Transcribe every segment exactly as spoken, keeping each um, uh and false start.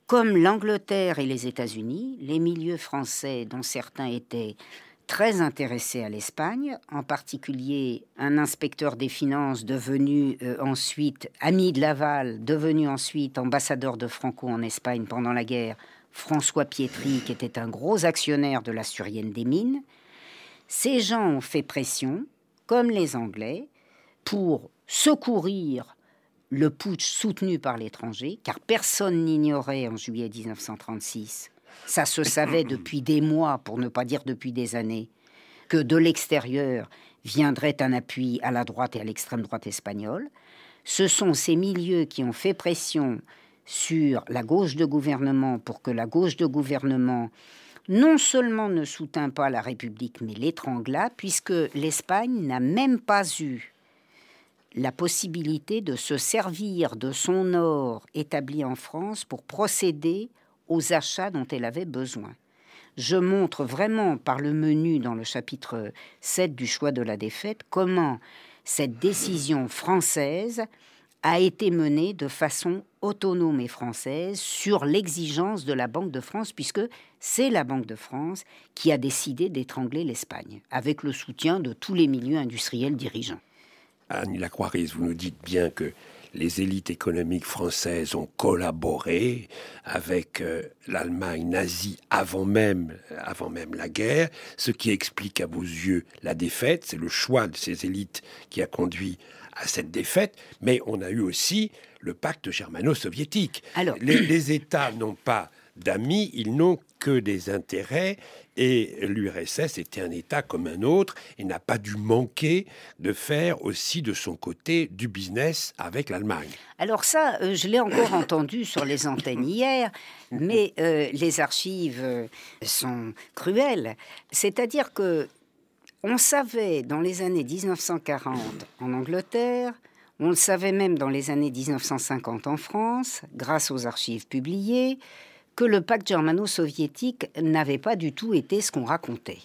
comme l'Angleterre et les États-Unis, les milieux français, dont certains étaient très intéressés à l'Espagne, en particulier un inspecteur des finances devenu euh, ensuite ami de Laval, devenu ensuite ambassadeur de Franco en Espagne pendant la guerre, François Pietri, qui était un gros actionnaire de la Surienne des Mines. Ces gens ont fait pression, comme les Anglais, pour secourir le putsch soutenu par l'étranger, car personne n'ignorait en juillet dix-neuf cent trente-six, ça se savait depuis des mois, pour ne pas dire depuis des années, que de l'extérieur viendrait un appui à la droite et à l'extrême droite espagnole. Ce sont ces milieux qui ont fait pression sur la gauche de gouvernement pour que la gauche de gouvernement non seulement ne soutint pas la République, mais l'étrangla, puisque l'Espagne n'a même pas eu la possibilité de se servir de son or établi en France pour procéder aux achats dont elle avait besoin. Je montre vraiment par le menu dans le chapitre sept du choix de la défaite comment cette décision française a été menée de façon autonome et française sur l'exigence de la Banque de France, puisque c'est la Banque de France qui a décidé d'étrangler l'Espagne, avec le soutien de tous les milieux industriels dirigeants. Annie Lacroix-Ries, vous nous dites bien que les élites économiques françaises ont collaboré avec euh, l'Allemagne nazie avant même, avant même la guerre, ce qui explique à vos yeux la défaite. C'est le choix de ces élites qui a conduit à cette défaite, mais on a eu aussi le pacte germano-soviétique. Alors, les, les États n'ont pas d'amis, ils n'ont que des intérêts, et l'U R S S était un État comme un autre et n'a pas dû manquer de faire aussi de son côté du business avec l'Allemagne. Alors ça, euh, je l'ai encore entendu sur les antennes hier, mais euh, les archives euh, sont cruelles. C'est-à-dire que on savait dans les années dix-neuf cent quarante en Angleterre, on le savait même dans les années dix-neuf cent cinquante en France, grâce aux archives publiées, que le pacte germano-soviétique n'avait pas du tout été ce qu'on racontait.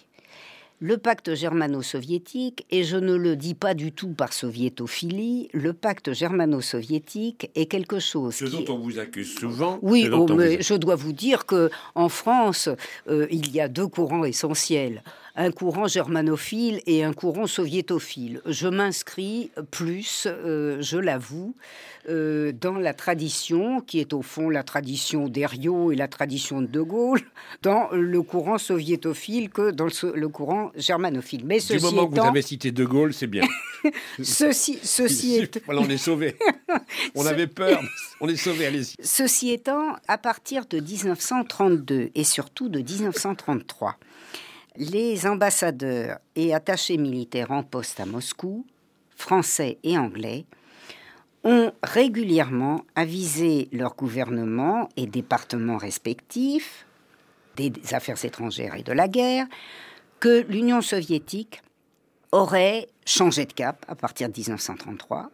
Le pacte germano-soviétique, et je ne le dis pas du tout par soviétophilie, le pacte germano-soviétique est quelque chose ce qui... dont on vous accuse souvent. Oui, oh, mais vous... je dois vous dire qu'en France, euh, il y a deux courants essentiels. Un courant germanophile et un courant soviétophile. Je m'inscris plus, euh, je l'avoue, euh, dans la tradition, qui est au fond la tradition d'Herriot et la tradition de De Gaulle, dans le courant soviétophile que dans le, le courant germanophile. Mais du moment étant... que vous avez cité De Gaulle, c'est bien. ceci ceci est... Voilà, on est sauvés. On Ce... avait peur, on est sauvés, allez-y. Ceci étant, à partir de dix-neuf cent trente-deux et surtout de dix-neuf cent trente-trois, les ambassadeurs et attachés militaires en poste à Moscou, français et anglais, ont régulièrement avisé leurs gouvernements et départements respectifs des affaires étrangères et de la guerre que l'Union soviétique aurait changé de cap à partir de dix-neuf cent trente-trois,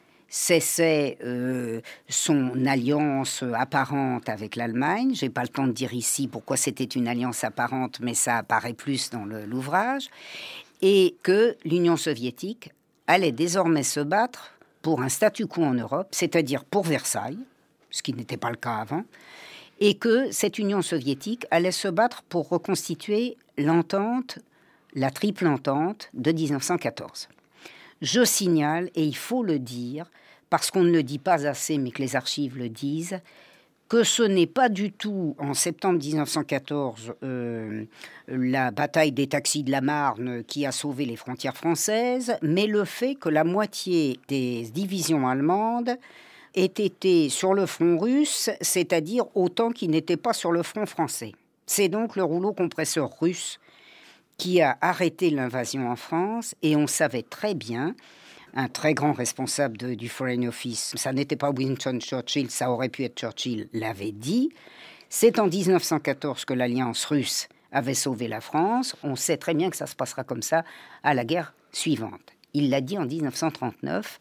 cessait euh, son alliance apparente avec l'Allemagne. Je n'ai pas le temps de dire ici pourquoi c'était une alliance apparente, mais ça apparaît plus dans le, l'ouvrage. Et que l'Union soviétique allait désormais se battre pour un statu quo en Europe, c'est-à-dire pour Versailles, ce qui n'était pas le cas avant, et que cette Union soviétique allait se battre pour reconstituer l'entente, la triple entente de dix-neuf cent quatorze. Je signale, et il faut le dire, parce qu'on ne le dit pas assez, mais que les archives le disent, que ce n'est pas du tout, en septembre dix-neuf cent quatorze, euh, la bataille des taxis de la Marne qui a sauvé les frontières françaises, mais le fait que la moitié des divisions allemandes aient été sur le front russe, c'est-à-dire autant qu'ils n'étaient pas sur le front français. C'est donc le rouleau compresseur russe qui a arrêté l'invasion en France, et on savait très bien, un très grand responsable de, du Foreign Office, ça n'était pas Winston Churchill, ça aurait pu être Churchill, l'avait dit, c'est en dix-neuf cent quatorze que l'alliance russe avait sauvé la France, on sait très bien que ça se passera comme ça à la guerre suivante. Il l'a dit en dix-neuf cent trente-neuf,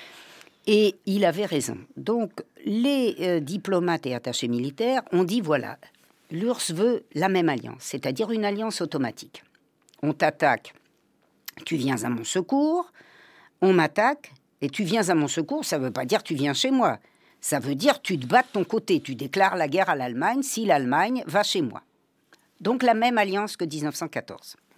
et il avait raison. Donc, les euh, diplomates et attachés militaires ont dit, voilà, l'U R S S veut la même alliance, c'est-à-dire une alliance automatique. On t'attaque, tu viens à mon secours, on m'attaque, et tu viens à mon secours, ça ne veut pas dire tu viens chez moi. Ça veut dire tu te bats de ton côté, tu déclares la guerre à l'Allemagne si l'Allemagne va chez moi. Donc la même alliance que dix-neuf cent quatorze.